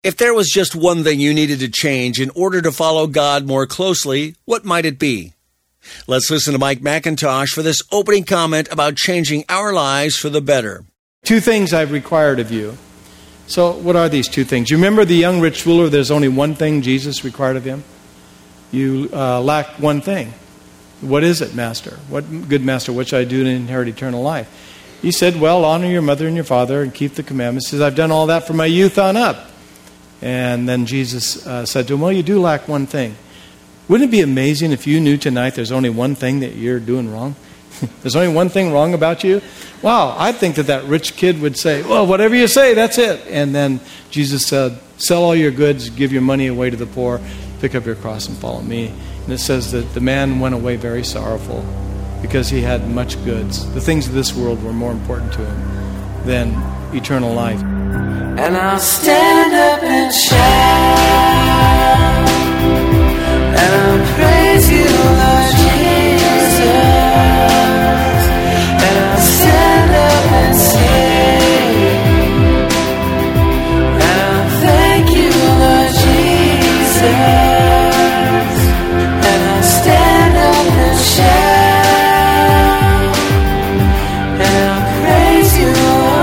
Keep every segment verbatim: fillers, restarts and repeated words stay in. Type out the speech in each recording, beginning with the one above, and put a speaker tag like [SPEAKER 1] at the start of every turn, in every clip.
[SPEAKER 1] If there was just one thing you needed to change in order to follow God more closely, what might it be? Let's listen to Mike McIntosh for this opening comment about changing our lives for the better.
[SPEAKER 2] Two things I've required of you. So what are these two things? You remember the young rich ruler, there's only one thing Jesus required of him? You uh, lack one thing. What is it, Master? What good Master, what should I do to inherit eternal life? He said, well, honor your mother and your father and keep the commandments. He says, I've done all that from my youth on up. And then Jesus uh, said to him, well, you do lack one thing. Wouldn't it be amazing if you knew tonight there's only one thing that you're doing wrong? There's only one thing wrong about you? Wow, I think that that rich kid would say, well, whatever you say, that's it. And then Jesus said, sell all your goods, give your money away to the poor, pick up your cross and follow me. And it says that the man went away very sorrowful because he had much goods. The things of this world were more important to him than eternal life.
[SPEAKER 3] And I'll stand up and shout, and I'll praise you, Lord Jesus. And I'll stand up and sing, and I'll thank you, Lord Jesus. And I'll stand up and shout, and I'll praise you,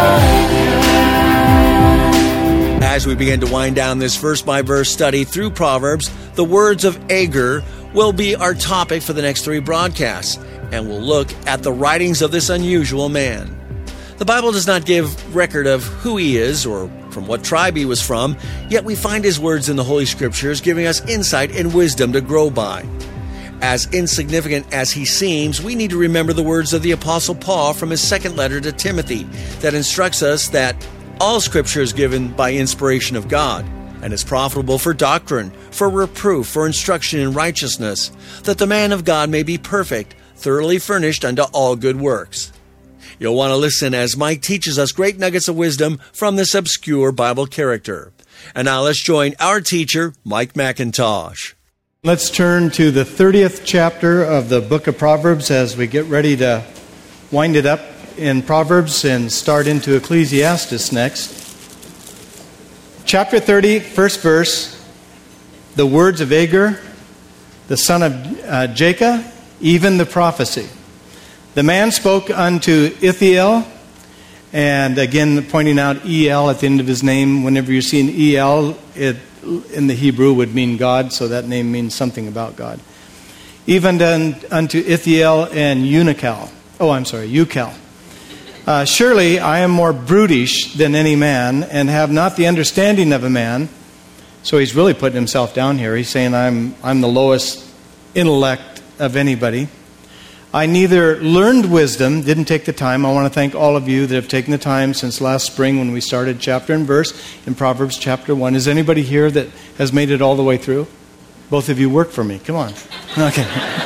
[SPEAKER 3] Lord.
[SPEAKER 1] As we begin to wind down this verse-by-verse study through Proverbs, the words of Agur will be our topic for the next three broadcasts, and we'll look at the writings of this unusual man. The Bible does not give record of who he is or from what tribe he was from, yet we find his words in the Holy Scriptures giving us insight and wisdom to grow by. As insignificant as he seems, we need to remember the words of the Apostle Paul from his second letter to Timothy that instructs us that all Scripture is given by inspiration of God, and is profitable for doctrine, for reproof, for instruction in righteousness, that the man of God may be perfect, thoroughly furnished unto all good works. You'll want to listen as Mike teaches us great nuggets of wisdom from this obscure Bible character. And now let's join our teacher, Mike McIntosh.
[SPEAKER 2] Let's turn to the thirtieth chapter of the book of Proverbs as we get ready to wind it up in Proverbs and start into Ecclesiastes next. Chapter thirty, first verse, the words of Agur, the son of uh, Jacob, even the prophecy. The man spoke unto Ithiel, and again pointing out E L at the end of his name. Whenever you see an E L, it in the Hebrew would mean God, so that name means something about God. Even unto Ithiel and Unical. Oh, I'm sorry, Ucal. Uh, Surely I am more brutish than any man, and have not the understanding of a man. So he's really putting himself down here. He's saying I'm I'm the lowest intellect of anybody. I neither learned wisdom, didn't take the time. I want to thank all of you that have taken the time since last spring when we started chapter and verse in Proverbs chapter one. Is anybody here that has made it all the way through? Both of you work for me. Come on. Okay.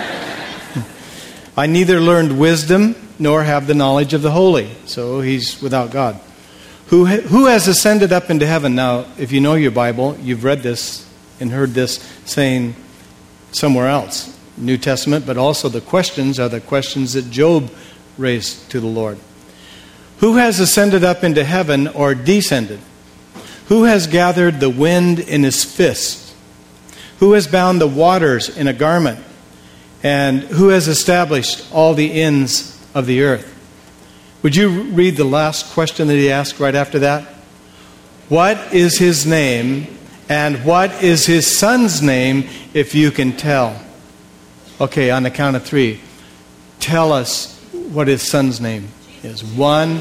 [SPEAKER 2] I neither learned wisdom nor have the knowledge of the holy. So he's without God. Who who has ascended up into heaven? Now, if you know your Bible, you've read this and heard this saying somewhere else. New Testament, but also the questions are the questions that Job raised to the Lord. Who has ascended up into heaven or descended? Who has gathered the wind in his fist? Who has bound the waters in a garment? And who has established all the ends of the earth? Would you read the last question that he asked right after that? What is his name, and what is his son's name, if you can tell? Okay, on the count of three, tell us what his son's name is. One.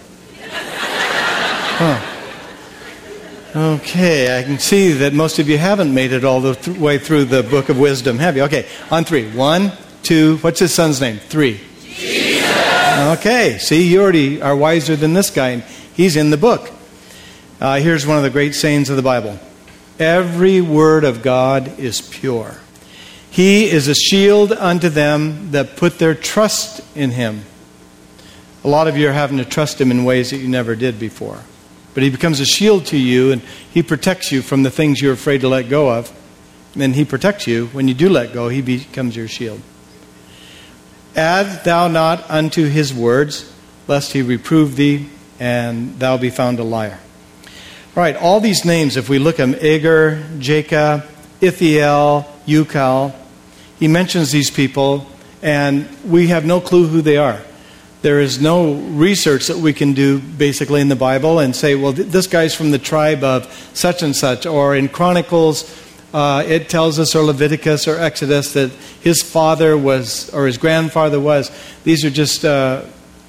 [SPEAKER 2] Huh. Okay, I can see that most of you haven't made it all the th- way through the book of wisdom, have you? Okay, on three. One, two, what's his son's name? Three.
[SPEAKER 3] Jesus.
[SPEAKER 2] Okay, see, you already are wiser than this guy, and he's in the book. Uh, here's one of the great sayings of the Bible. Every word of God is pure. He is a shield unto them that put their trust in him. A lot of you are having to trust him in ways that you never did before. But he becomes a shield to you, and he protects you from the things you're afraid to let go of. And then he protects you. When you do let go, he becomes your shield. Add thou not unto his words, lest he reprove thee, and thou be found a liar. right, all these names, if we look at them, Agar, Jacob, Ithiel, Ucal, he mentions these people, and we have no clue who they are. There is no research that we can do basically in the Bible and say, well, th- this guy's from the tribe of such and such. Or in Chronicles, uh, it tells us, or Leviticus or Exodus, that his father was, or his grandfather was. These are just uh,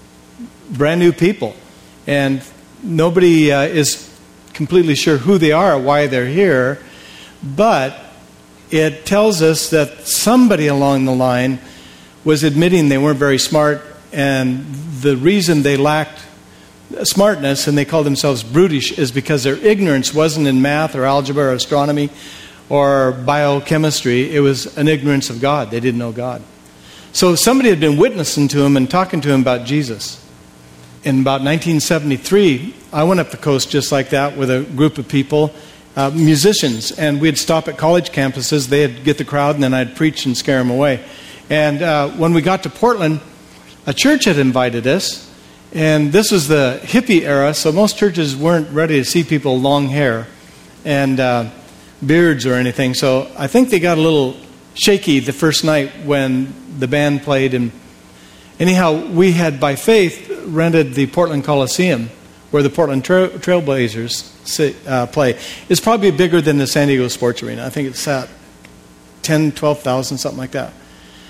[SPEAKER 2] brand new people. And nobody uh, is completely sure who they are or why they're here. But it tells us that somebody along the line was admitting they weren't very smart. And the reason they lacked smartness and they called themselves brutish is because their ignorance wasn't in math or algebra or astronomy or biochemistry. It was an ignorance of God. They didn't know God. So somebody had been witnessing to him and talking to him about Jesus. In about nineteen seventy-three, I went up the coast just like that with a group of people, uh, musicians, and we'd stop at college campuses. They'd get the crowd, and then I'd preach and scare them away. And uh, when we got to Portland, a church had invited us, and this was the hippie era, so most churches weren't ready to see people with long hair and uh, beards or anything. So I think they got a little shaky the first night when the band played. And anyhow, we had, by faith, rented the Portland Coliseum, where the Portland Trail- Trailblazers sit, uh, play. It's probably bigger than the San Diego Sports Arena. I think it's at ten, twelve thousand, something like that.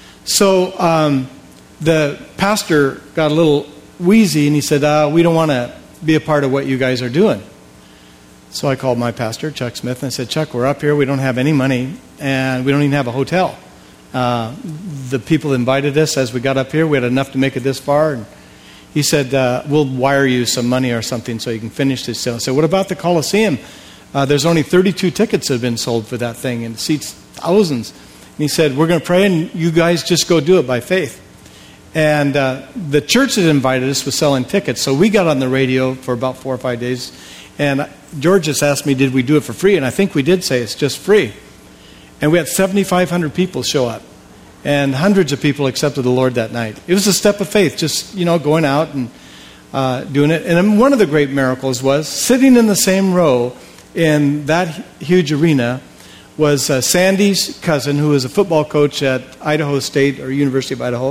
[SPEAKER 2] So um, the pastor got a little wheezy, and he said, uh, we don't want to be a part of what you guys are doing. So I called my pastor, Chuck Smith, and I said, Chuck, we're up here. We don't have any money, and we don't even have a hotel. Uh, the people invited us as we got up here. We had enough to make it this far. And he said, uh, we'll wire you some money or something so you can finish this sale. I said, what about the Coliseum? Uh, there's only thirty-two tickets that have been sold for that thing, and it seats thousands. And he said, we're going to pray, and you guys just go do it by faith. And uh, the church that invited us was selling tickets. So we got on the radio for about four or five days. And George just asked me, did we do it for free? And I think we did say it's just free. And we had seventy-five hundred people show up. And hundreds of people accepted the Lord that night. It was a step of faith, just, you know, going out and uh, doing it. And one of the great miracles was sitting in the same row in that huge arena was uh, Sandy's cousin, who was a football coach at Idaho State or University of Idaho,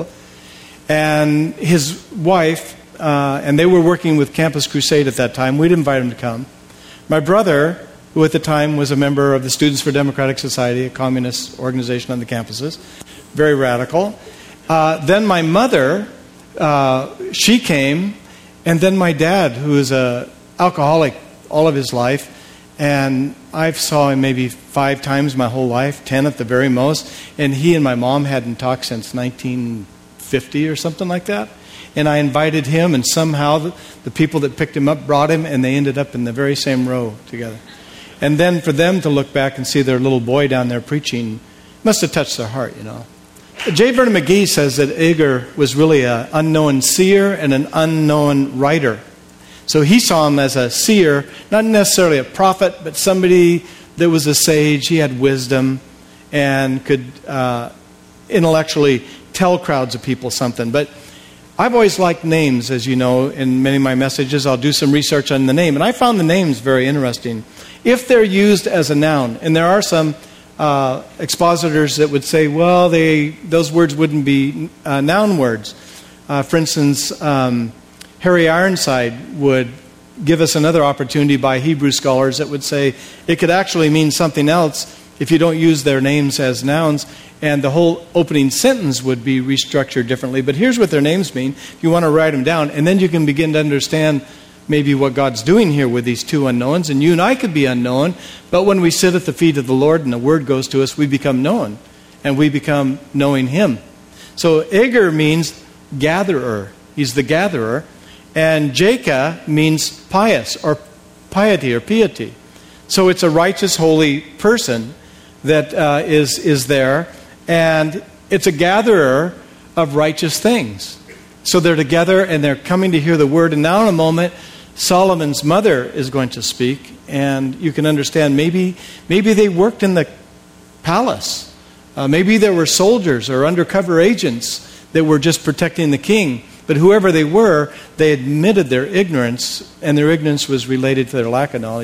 [SPEAKER 2] and his wife, uh, and they were working with Campus Crusade at that time. We'd invite him to come. My brother, who at the time was a member of the Students for Democratic Society, a communist organization on the campuses, very radical. Uh, then my mother, uh, she came, and then my dad, who is an alcoholic all of his life, and I saw him maybe five times my whole life, ten at the very most, and he and my mom hadn't talked since nineteen fifty or something like that. And I invited him, and somehow the, the people that picked him up brought him, and they ended up in the very same row together. And then for them to look back and see their little boy down there preaching must have touched their heart, you know. J. Vernon McGee says that Agar was really an unknown seer and an unknown writer. So he saw him as a seer, not necessarily a prophet, but somebody that was a sage. He had wisdom and could uh, intellectually tell crowds of people something. But I've always liked names, as you know, in many of my messages. I'll do some research on the name. And I found the names very interesting. If they're used as a noun, and there are some uh, expositors that would say, well, they those words wouldn't be uh, noun words. Uh, for instance, um, Harry Ironside would give us another opportunity by Hebrew scholars that would say it could actually mean something else if you don't use their names as nouns, and the whole opening sentence would be restructured differently. But here's what their names mean. You want to write them down, and then you can begin to understand maybe what God's doing here with these two unknowns. And you and I could be unknown, but when we sit at the feet of the Lord and the Word goes to us, we become known, and we become knowing Him. So Agar means gatherer. He's the gatherer. And Jacob means pious, or piety, or piety. So it's a righteous, holy person that uh, is is there, and it's a gatherer of righteous things. So they're together, and they're coming to hear the word. And now in a moment, Solomon's mother is going to speak, and you can understand maybe maybe they worked in the palace. Uh, maybe there were soldiers or undercover agents that were just protecting the king. But whoever they were, they admitted their ignorance, and their ignorance was related to their lack of knowledge of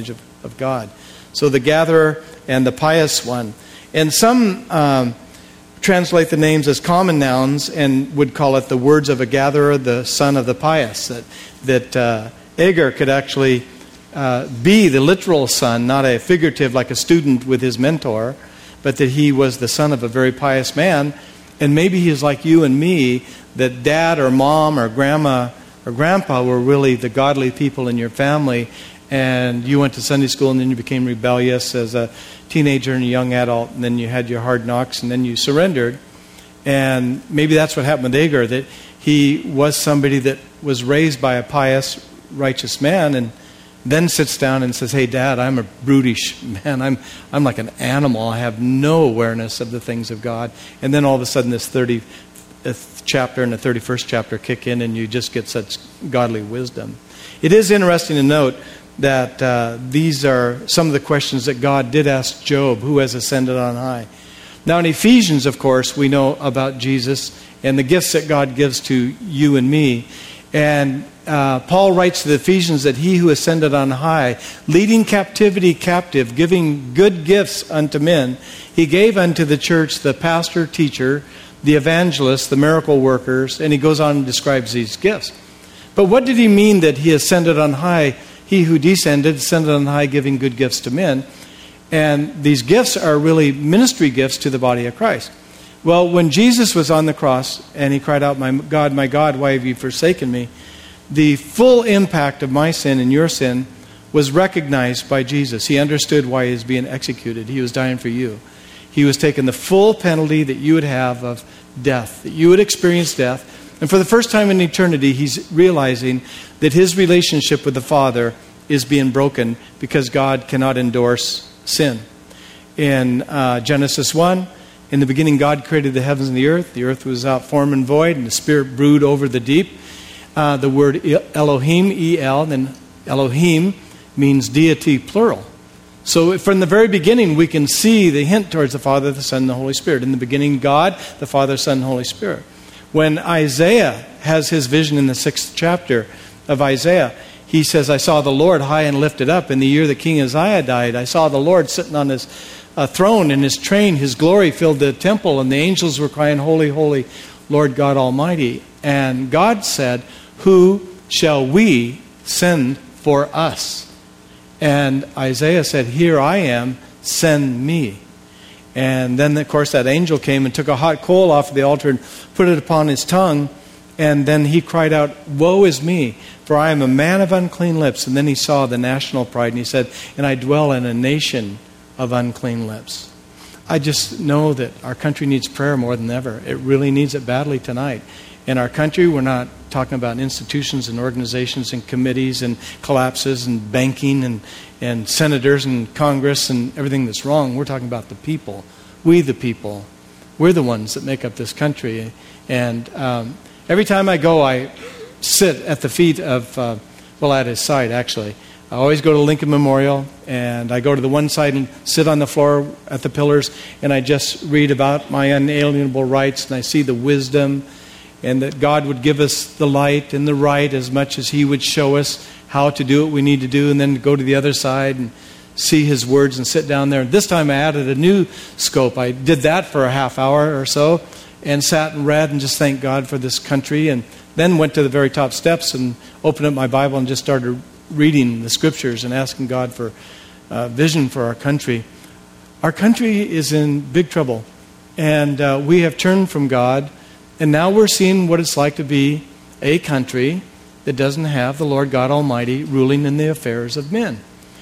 [SPEAKER 2] of God. So the gatherer and the pious one. And some um, translate the names as common nouns and would call it the words of a gatherer, the son of the pious. That, that uh, Agur could actually uh, be the literal son, not a figurative like a student with his mentor, but that he was the son of a very pious man. And maybe he is like you and me, that dad or mom or grandma or grandpa were really the godly people in your family, and you went to Sunday school and then you became rebellious as a teenager and a young adult, and then you had your hard knocks and then you surrendered. And maybe that's what happened with Agur, that he was somebody that was raised by a pious, righteous man, and then sits down and says, hey, Dad, I'm a brutish man. I'm I'm like an animal. I have no awareness of the things of God. And then all of a sudden this thirtieth chapter and the thirty-first chapter kick in, and you just get such godly wisdom. It is interesting to note that uh, these are some of the questions that God did ask Job, who has ascended on high. Now in Ephesians, of course, we know about Jesus and the gifts that God gives to you and me. And uh, Paul writes to the Ephesians that he who ascended on high, leading captivity captive, giving good gifts unto men, he gave unto the church the pastor, teacher, the evangelist, the miracle workers, and he goes on and describes these gifts. But what did he mean that he ascended on high? He who descended, ascended on high, giving good gifts to men. And these gifts are really ministry gifts to the body of Christ. Well, when Jesus was on the cross and he cried out, my God, my God, why have you forsaken me? The full impact of my sin and your sin was recognized by Jesus. He understood why he was being executed. He was dying for you. He was taking the full penalty that you would have of death, that you would experience death. And for the first time in eternity, he's realizing that his relationship with the Father is being broken because God cannot endorse sin. In uh, Genesis one, in the beginning, God created the heavens and the earth. The earth was without form and void, and the Spirit brewed over the deep. Uh, the word Elohim, E L, and Elohim means deity plural. So from the very beginning, we can see the hint towards the Father, the Son, and the Holy Spirit. In the beginning, God, the Father, Son, and Holy Spirit. When Isaiah has his vision in the sixth chapter of Isaiah, he says, I saw the Lord high and lifted up. In the year that King Uzziah died, I saw the Lord sitting on his a throne, and his train, his glory filled the temple, and the angels were crying, holy, holy, Lord God Almighty. And God said, who shall we send for us? And Isaiah said, here I am, send me. And then, of course, that angel came and took a hot coal off of the altar and put it upon his tongue. And then he cried out, woe is me, for I am a man of unclean lips. And then he saw the national pride, and he said, and I dwell in a nation of unclean lips. I just know that our country needs prayer more than ever. It really needs it badly tonight. In our country, we're not talking about institutions and organizations and committees and collapses and banking and, and senators and Congress and everything that's wrong. We're talking about the people. We the people. We're the ones that make up this country. And um, every time I go, I sit at the feet of, uh, well, at his side, actually. I always go to Lincoln Memorial, and I go to the one side and sit on the floor at the pillars, and I just read about my unalienable rights, and I see the wisdom, and that God would give us the light and the right as much as He would show us how to do what we need to do, and then go to the other side and see His words and sit down there. And this time I added a new scope. I did that for a half hour or so, and sat and read and just thanked God for this country, and then went to the very top steps and opened up my Bible and just started reading the scriptures and asking God for uh, vision for our country. Our country is in big trouble, and uh, we have turned from God, and now we're seeing what it's like to be a country that doesn't have the Lord God Almighty ruling in the affairs of men.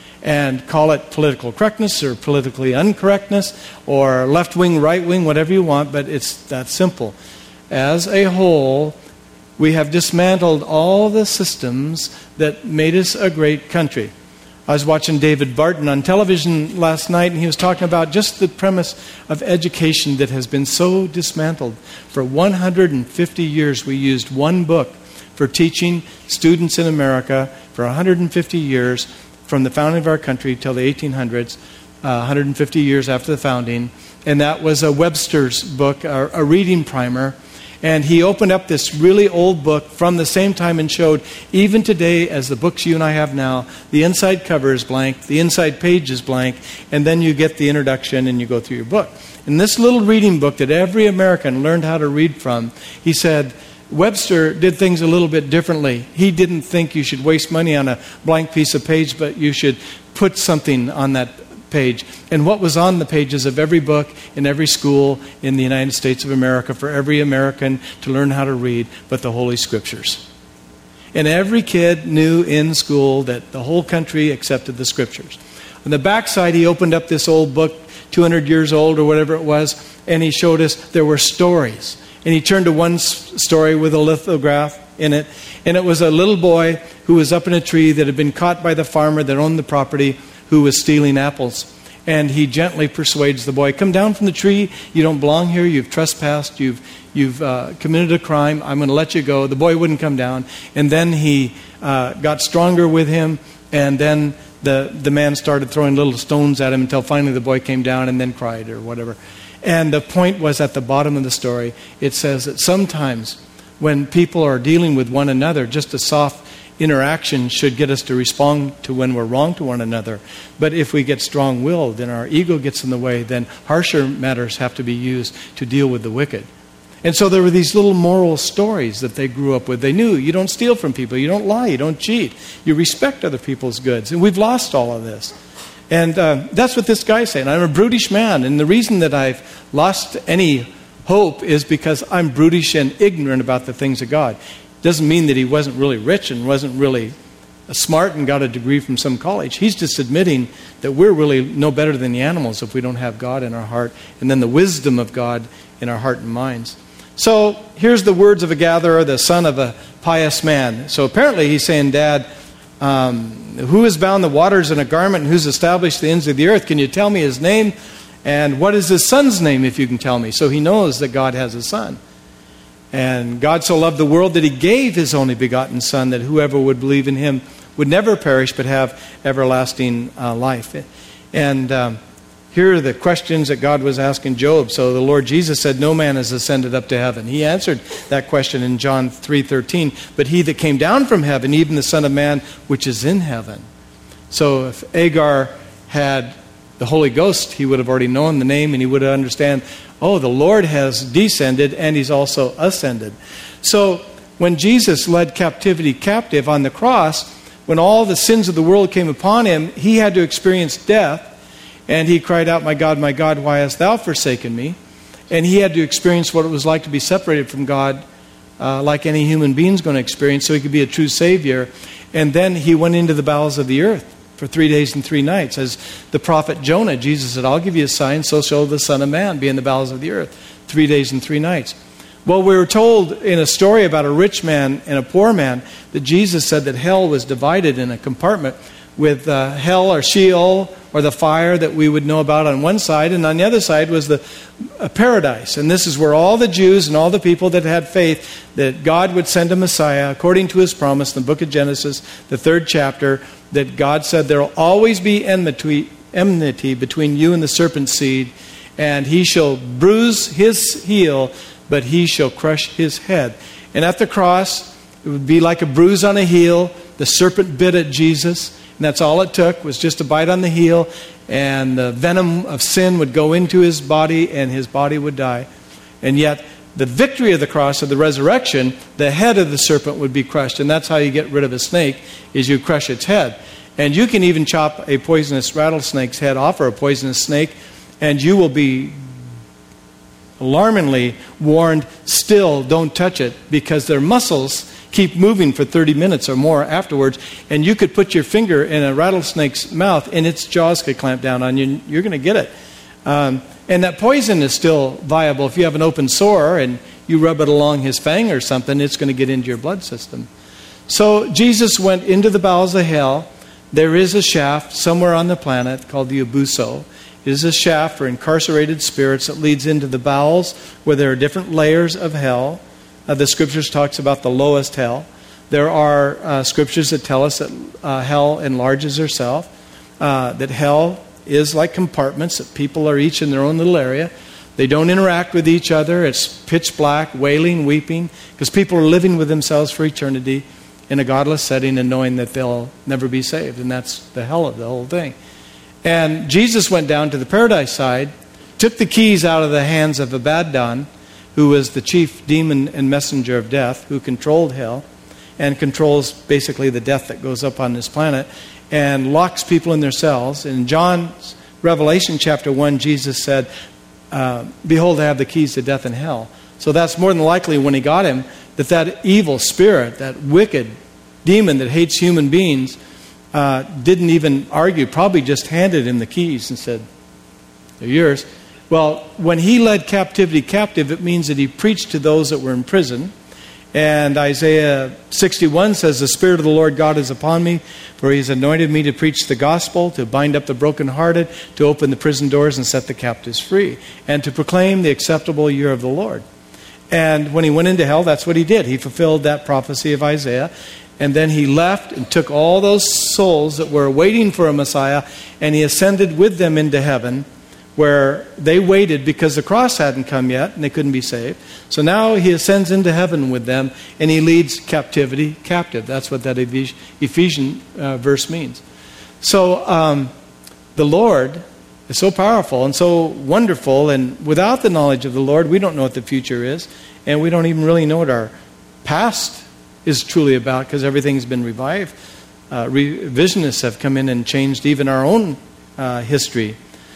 [SPEAKER 2] And call it political correctness or politically uncorrectness or left-wing, right-wing, whatever you want, but it's that simple. As a whole, we have dismantled all the systems that made us a great country. I was watching David Barton on television last night, and he was talking about just the premise of education that has been so dismantled. For one hundred fifty years, we used one book for teaching students in America for one hundred fifty years, from the founding of our country till the eighteen hundreds, uh, one hundred fifty years after the founding. And that was a Webster's book, a, a reading primer. And he opened up this really old book from the same time and showed, even today, as the books you and I have now, the inside cover is blank, the inside page is blank, and then you get the introduction and you go through your book. In this little reading book that every American learned how to read from, he said, Webster did things a little bit differently. He didn't think you should waste money on a blank piece of page, but you should put something on that page. And what was on the pages of every book in every school in the United States of America for every American to learn how to read, but the Holy Scriptures. And every kid knew in school that the whole country accepted the Scriptures. On the backside, he opened up this old book, two hundred years old or whatever it was, and he showed us there were stories. And he turned to one story with a lithograph in it, and it was a little boy who was up in a tree that had been caught by the farmer that owned the property, who was stealing apples. And he gently persuades the boy, come down from the tree, you don't belong here, you've trespassed, you've you've uh, committed a crime, I'm going to let you go. The boy wouldn't come down. And then he uh, got stronger with him, and then the, the man started throwing little stones at him until finally the boy came down and then cried or whatever. And the point was at the bottom of the story, it says that sometimes when people are dealing with one another, just a soft interaction should get us to respond to when we're wrong to one another. But if we get strong-willed and our ego gets in the way, then harsher matters have to be used to deal with the wicked. And so there were these little moral stories that they grew up with. They knew you don't steal from people, you don't lie, you don't cheat, you respect other people's goods. And we've lost all of this. And uh, that's what this guy's saying. I'm a brutish man, and the reason that I've lost any hope is because I'm brutish and ignorant about the things of God. Doesn't mean that he wasn't really rich and wasn't really smart and got a degree from some college. He's just admitting that we're really no better than the animals if we don't have God in our heart, and then the wisdom of God in our heart and minds. So here's the words of a gatherer, the son of a pious man. So apparently he's saying, Dad, um, who has bound the waters in a garment and who's established the ends of the earth? Can you tell me his name? And what is his son's name, if you can tell me? So he knows that God has a son. And God so loved the world that he gave his only begotten Son, that whoever would believe in him would never perish but have everlasting uh, life. And um, here are the questions that God was asking Job. So the Lord Jesus said, no man has ascended up to heaven. He answered that question in John three thirteen. But he that came down from heaven, even the Son of Man, which is in heaven. So if Agar had the Holy Ghost, he would have already known the name, and he would understand, oh, the Lord has descended and he's also ascended. So when Jesus led captivity captive on the cross, when all the sins of the world came upon him, he had to experience death. And he cried out, my God, my God, why hast thou forsaken me? And he had to experience what it was like to be separated from God, uh, like any human being's going to experience, so he could be a true Savior. And then he went into the bowels of the earth for three days and three nights. As the prophet Jonah, Jesus said, I'll give you a sign, so shall the Son of Man be in the bowels of the earth. Three days and three nights. Well, we were told in a story about a rich man and a poor man that Jesus said that hell was divided in a compartment with uh, hell or Sheol or the fire that we would know about on one side, and on the other side was the uh, paradise. And this is where all the Jews and all the people that had faith that God would send a Messiah, according to his promise in the book of Genesis, the third chapter, that God said there will always be enmity, enmity between you and the serpent's seed, and he shall bruise his heel, but he shall crush his head. And at the cross, it would be like a bruise on a heel. The serpent bit at Jesus, and that's all it took, was just a bite on the heel, and the venom of sin would go into his body, and his body would die. And yet, the victory of the cross, of the resurrection, the head of the serpent would be crushed. And that's how you get rid of a snake, is you crush its head. And you can even chop a poisonous rattlesnake's head off, or a poisonous snake, and you will be alarmingly warned, still don't touch it, because their muscles keep moving for thirty minutes or more afterwards, and you could put your finger in a rattlesnake's mouth and its jaws could clamp down on you, and you're going to get it. Um, and that poison is still viable. If you have an open sore and you rub it along his fang or something, it's going to get into your blood system. So Jesus went into the bowels of hell. There is a shaft somewhere on the planet called the Abuso. It is a shaft for incarcerated spirits that leads into the bowels, where there are different layers of hell. Uh, the scriptures talks about the lowest hell. There are uh, scriptures that tell us that uh, hell enlarges herself, uh, that hell is like compartments, that people are each in their own little area. They don't interact with each other. It's pitch black, wailing, weeping, because people are living with themselves for eternity in a godless setting and knowing that they'll never be saved. And that's the hell of the whole thing. And Jesus went down to the paradise side, took the keys out of the hands of Abaddon, who was the chief demon and messenger of death, who controlled hell and controls basically the death that goes up on this planet, and locks people in their cells. In John's Revelation chapter one, Jesus said, uh, behold, I have the keys to death and hell. So that's more than likely when he got him, that that evil spirit, that wicked demon that hates human beings, uh, didn't even argue, probably just handed him the keys and said, they're yours. Well, when he led captivity captive, it means that he preached to those that were in prison. And Isaiah sixty-one says, the Spirit of the Lord God is upon me, for he has anointed me to preach the gospel, to bind up the brokenhearted, to open the prison doors and set the captives free, and to proclaim the acceptable year of the Lord. And when he went into hell, that's what he did. He fulfilled that prophecy of Isaiah. And then he left and took all those souls that were waiting for a Messiah, and he ascended with them into heaven, where they waited because the cross hadn't come yet and they couldn't be saved. So now he ascends into heaven with them and he leads captivity captive. That's what that Ephesian uh, verse means. So um, the Lord is so powerful and so wonderful, and without the knowledge of the Lord, we don't know what the future is, and we don't even really know what our past is truly about, because everything's been revived. Uh, revisionists have come in and changed even our own uh, history.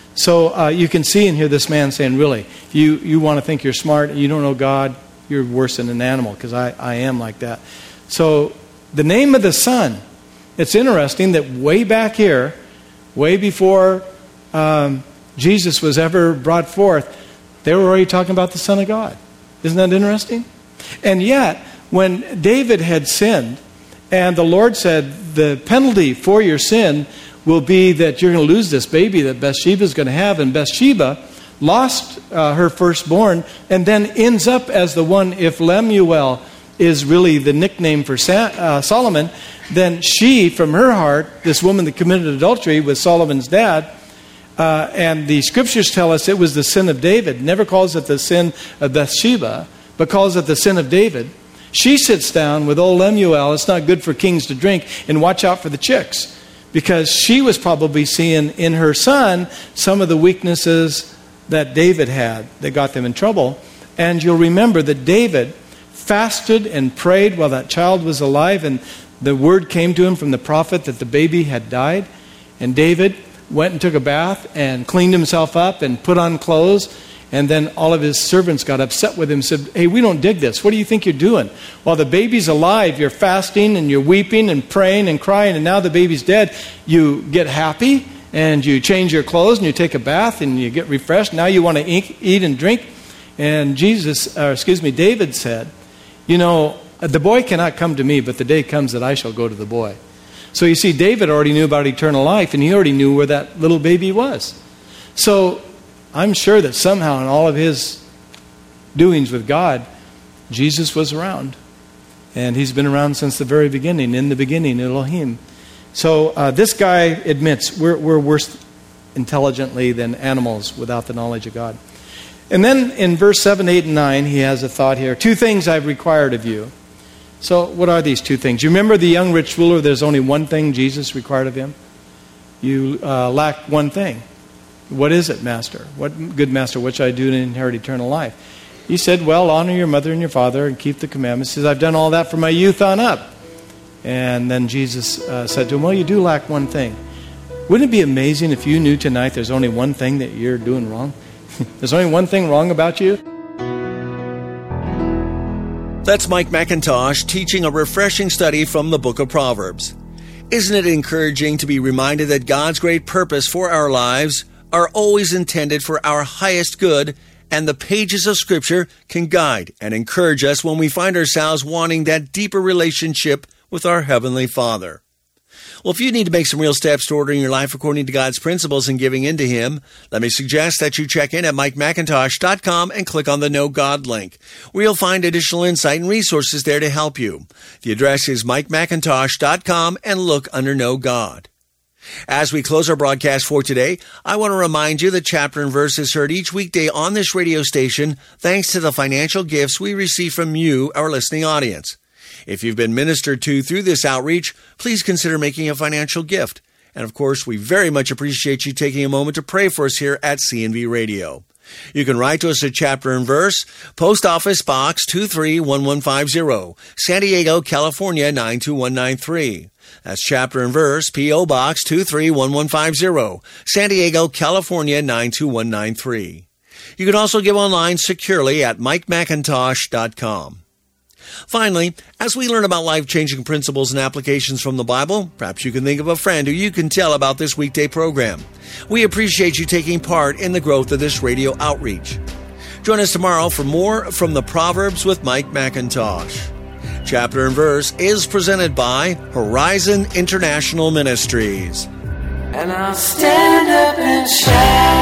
[SPEAKER 2] So uh, you can see and hear this man saying, really, you, you want to think you're smart and you don't know God, you're worse than an animal, because I, I am like that. So the name of the Son, it's interesting that way back here, way before um, Jesus was ever brought forth, they were already talking about the Son of God. Isn't that interesting? And yet, when David had sinned, and the Lord said, the penalty for your sin will be that you're going to lose this baby that Bathsheba is going to have. And Bathsheba lost uh, her firstborn and then ends up as the one, if Lemuel is really the nickname for Sa- uh, Solomon, then she, from her heart, this woman that committed adultery with Solomon's dad, uh, and the scriptures tell us it was the sin of David, never calls it the sin of Bathsheba, but calls it the sin of David. She sits down with old Lemuel, it's not good for kings to drink, and watch out for the chicks. Because she was probably seeing in her son some of the weaknesses that David had that got them in trouble. And you'll remember that David fasted and prayed while that child was alive, and the word came to him from the prophet that the baby had died. And David went and took a bath and cleaned himself up and put on clothes. And then all of his servants got upset with him and said, hey, we don't dig this. What do you think you're doing? While the baby's alive, you're fasting and you're weeping and praying and crying, and now the baby's dead. You get happy and you change your clothes and you take a bath and you get refreshed. Now you want to eat, eat and drink. And Jesus, or excuse me, David said, you know, the boy cannot come to me, but the day comes that I shall go to the boy. So you see, David already knew about eternal life, and he already knew where that little baby was. So I'm sure that somehow in all of his doings with God, Jesus was around. And he's been around since the very beginning. In the beginning, Elohim. So uh, this guy admits we're, we're worse intelligently than animals without the knowledge of God. And then in verse seven, eight, and nine, he has a thought here. Two things I've required of you. So what are these two things? You remember the young rich ruler, there's only one thing Jesus required of him? You uh, lack one thing. What is it, Master? What good Master, what should I do to inherit eternal life? He said, well, honor your mother and your father and keep the commandments. He says, I've done all that from my youth on up. And then Jesus uh, said to him, well, you do lack one thing. Wouldn't it be amazing if you knew tonight there's only one thing that you're doing wrong? There's only one thing wrong about you?
[SPEAKER 1] That's Mike MacIntosh teaching a refreshing study from the book of Proverbs. Isn't it encouraging to be reminded that God's great purpose for our lives are always intended for our highest good, and the pages of Scripture can guide and encourage us when we find ourselves wanting that deeper relationship with our Heavenly Father. Well, if you need to make some real steps to ordering your life according to God's principles and giving in to Him, let me suggest that you check in at mike macintosh dot com and click on the Know God link, where you'll find additional insight and resources there to help you. The address is mike macintosh dot com and look under Know God. As we close our broadcast for today, I want to remind you that Chapter and Verse is heard each weekday on this radio station thanks to the financial gifts we receive from you, our listening audience. If you've been ministered to through this outreach, please consider making a financial gift. And of course, we very much appreciate you taking a moment to pray for us here at C N V Radio. You can write to us at Chapter and Verse, Post Office Box two three one one five zero, San Diego, California nine two one nine three. That's Chapter and Verse, P O. Box two three one one five zero, San Diego, California nine two one nine three. You can also give online securely at mike macintosh dot com. Finally, as we learn about life-changing principles and applications from the Bible, perhaps you can think of a friend who you can tell about this weekday program. We appreciate you taking part in the growth of this radio outreach. Join us tomorrow for more from the Proverbs with Mike McIntosh. Chapter and Verse is presented by Horizon International Ministries.
[SPEAKER 3] And I'll stand up and shout.